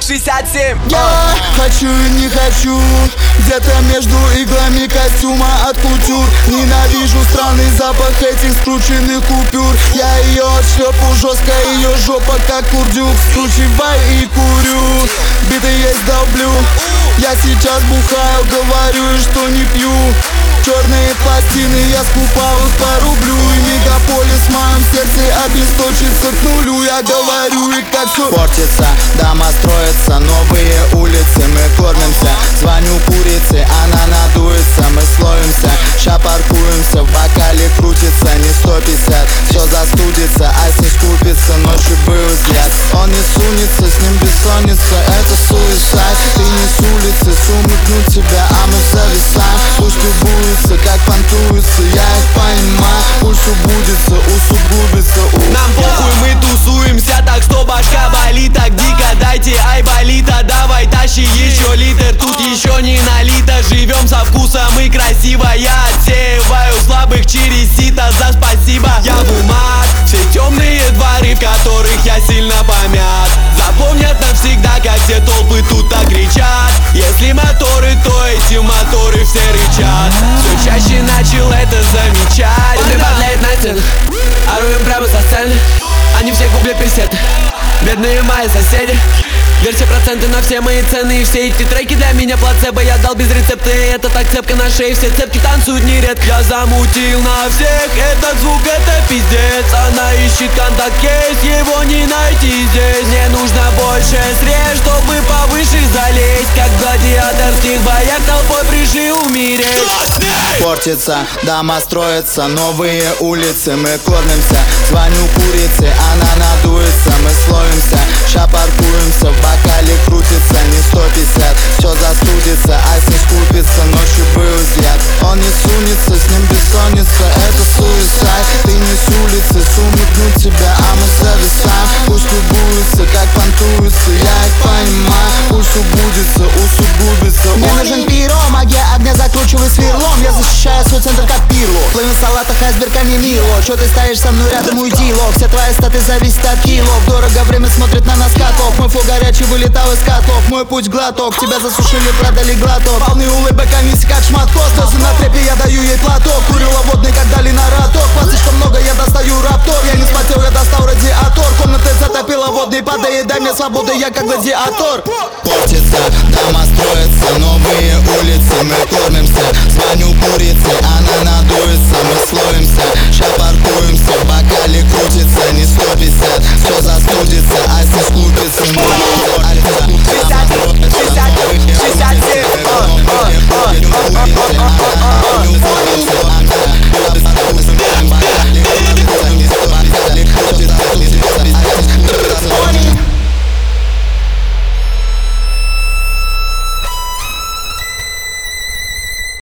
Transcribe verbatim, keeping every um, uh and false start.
шестьдесят семь. Я хочу и не хочу, где-то между иглами костюма от кутюр. Ненавижу странный запах этих скрученных купюр. Я ее отшлепу жестко, ее жопа как курдюк. Скручивай и курю, биты есть долблю. Я сейчас бухаю, говорю, что не пью. Черные пластины, я скупал их по рублю. И мегаполис в моем сердце обесточится к нулю. Я говорю, и как все портится, дома строятся, новые улицы. Мы кормимся, звоню курице, она надуется. Мы словимся, ща паркуемся, в бокале крутится не сто пятьдесят, все застудится, а снег купится. Ночью был взгляд, он не сунется, с ним бессонница. Это суицид, ты не с улицы, сумыкнуть тебя, а мы зависаем. Пусть любуются, как понтуются, я их понимаю. Пусть убудется, усугубится у... Нам похуй, мы тусуемся, так что башка болит так дико. Дайте айболита, давай тащи еще литр. Тут еще не налито, живем со вкусом и красиво. Я отсеиваю слабых через сито, за спасибо. Я в умах, все темные дворы, в которых я сильно помят. Запомнят навсегда, как все толпы тут так кричат. Если моторы, то эти моторы все рычат. Все чаще начал это замечать. Он прибавляет на стенах, оруем прямо со сцены. Они все гуглят пресеты, бедные мои соседи. Верьте проценты на все мои цены. И все эти треки для меня плацебо. Я дал без рецепта, и это так цепка на шее. Все цепки танцуют нередко. Я замутил на всех, этот звук это пиздец. Она ищет контакт кейс, его не найти здесь. Мне нужно больше средств, чтобы повыше залезть. Как гладиатор в тех боях толпой пришли умереть. Портится, дома строятся, новые улицы. Мы кормимся, звоню курице, она надуется. Мы словимся, ща паркуемся, в бокале крутится не сто пятьдесят, все застудится, а снег купится. Ночью был взгляд, он не сунется, с ним бессонница. Это суицид, ты не с улицы, сумыкнуть тебя, а мы зависаем. Пусть любуются, как понтуются, я их понимаю. Пусть убудется, усугубится. Мне нужен пиро, магия огня закручивай сверлом. Я защищаю свой центр как пирло. Плывем в салатах, айсберг, а не мило. Чё ты стоишь со мной рядом, уйди, лох. Все твои статы зависят от килов. Дорого время смотрит на нас каток. Мой флоу горячий вылетал из котлов. Мой путь глоток, тебя засушили, продали глоток. Полный улыбок, комиссии как шматкос. Слезы на трепе, я даю ей платок. Курила водный, как дали на роток. Вас слишком много, я достаю раптор. Я не смотрел, я достал радиатор. Комнаты затопила водный, падает, дай мне свободу, я как гладиатор. Портится, дома строятся, новые улицы. Мы кормимся, звоню курице, она надуется. Мы словимся, ща паркуемся,